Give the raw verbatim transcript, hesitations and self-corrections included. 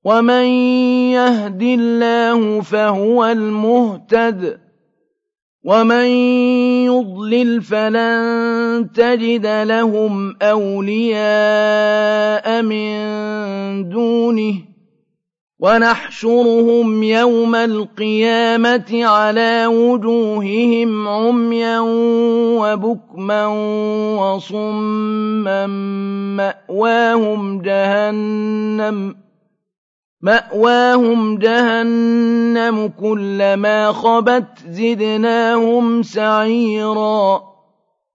ومن يهد الله فهو المهتد ومن يضلل فلن تجد لهم أولياء من دونه ونحشرهم يوم القيامة على وجوههم عميا وبكما وصما مأواهم جهنم مأواهم جهنم كلما خبت زدناهم سعيرا